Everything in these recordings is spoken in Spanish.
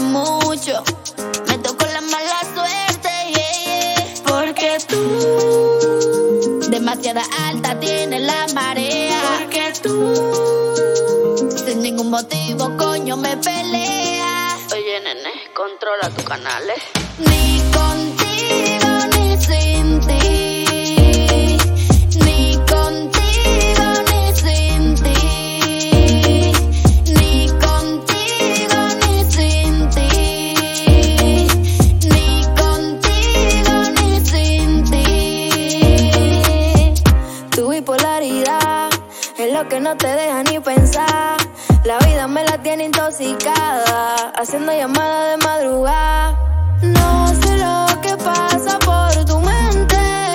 mucho. Me tocó la mala suerte, yeah, yeah. Porque tú, demasiada alta tienes la marea. Porque tú, sin ningún motivo, coño, me peleas. Oye, nene, controla tus canales. Ni contigo ni sin ti. Ni contigo ni sin ti. Ni contigo ni sin ti. Ni contigo ni sin ti. Tu bipolaridad es lo que no te deja ni pensar. La vida me la tiene intoxicada, haciendo llamadas de madrugada. No sé lo que pasa por tu mente.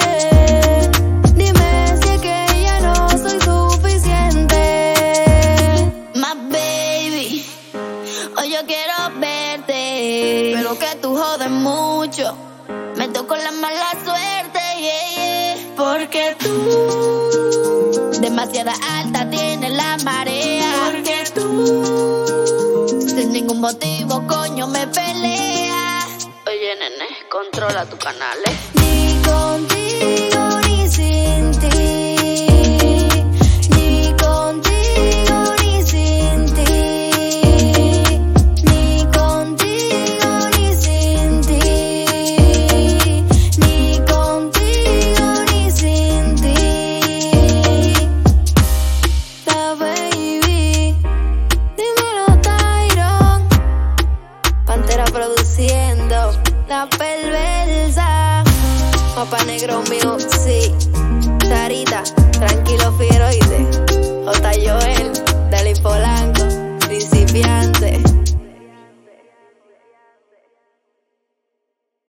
Dime si es que ya no soy suficiente. Más baby, hoy yo quiero verte, pero que tú jodes mucho. Me tocó la mala suerte, yeah, yeah. Porque tú, demasiada alta tienes la marea. Porque tú, sin ningún motivo, coño, me peleas. Oye, nene, controla tus canales. Ni contigo ni sin ti. Ni contigo ni sin ti. Ni contigo ni sin ti. Ni contigo ni sin ti. La baby, dímelo Tyron. Pantera produciendo. La perversa, Mapa Negro Music, Sarita, tranquilo.